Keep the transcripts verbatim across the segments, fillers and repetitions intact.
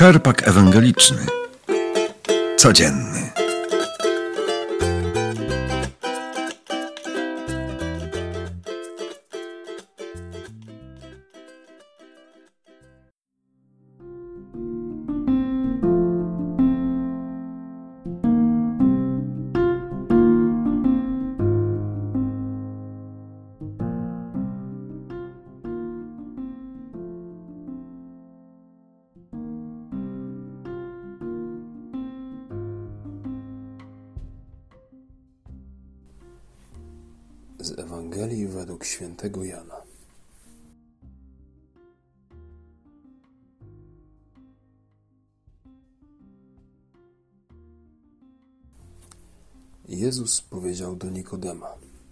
Czerpak ewangeliczny. Codzienny. Z Ewangelii według świętego Jana. Jezus powiedział do Nikodema: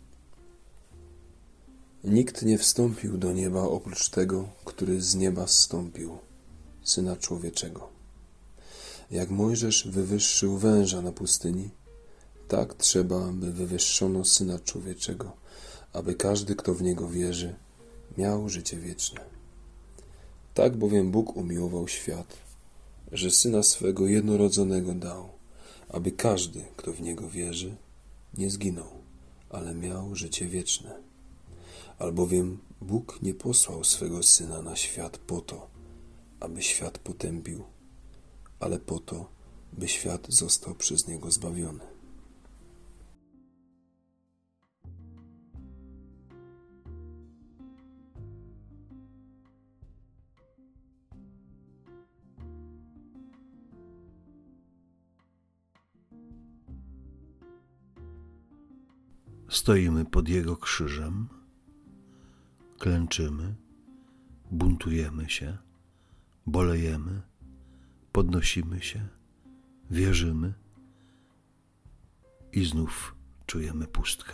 Nikt nie wstąpił do nieba oprócz tego, który z nieba zstąpił, Syna Człowieczego. Jak Mojżesz wywyższył węża na pustyni, tak trzeba, aby wywyższono Syna Człowieczego, aby każdy, kto w Niego wierzy, miał życie wieczne. Tak bowiem Bóg umiłował świat, że Syna swego jednorodzonego dał, aby każdy, kto w Niego wierzy, nie zginął, ale miał życie wieczne. Albowiem Bóg nie posłał swego Syna na świat po to, aby świat potępił, ale po to, by świat został przez Niego zbawiony. Stoimy pod Jego krzyżem, klęczymy, buntujemy się, bolejemy, podnosimy się, wierzymy i znów czujemy pustkę.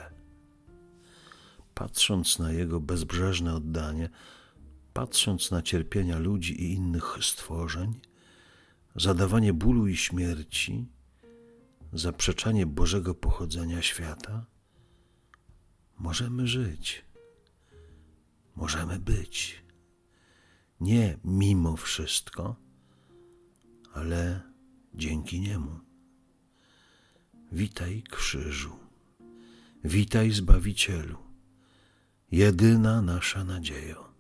Patrząc na Jego bezbrzeżne oddanie, patrząc na cierpienia ludzi i innych stworzeń, zadawanie bólu i śmierci, zaprzeczanie Bożego pochodzenia świata, możemy żyć, możemy być, nie mimo wszystko, ale dzięki Niemu. Witaj krzyżu, witaj Zbawicielu, jedyna nasza nadziejo.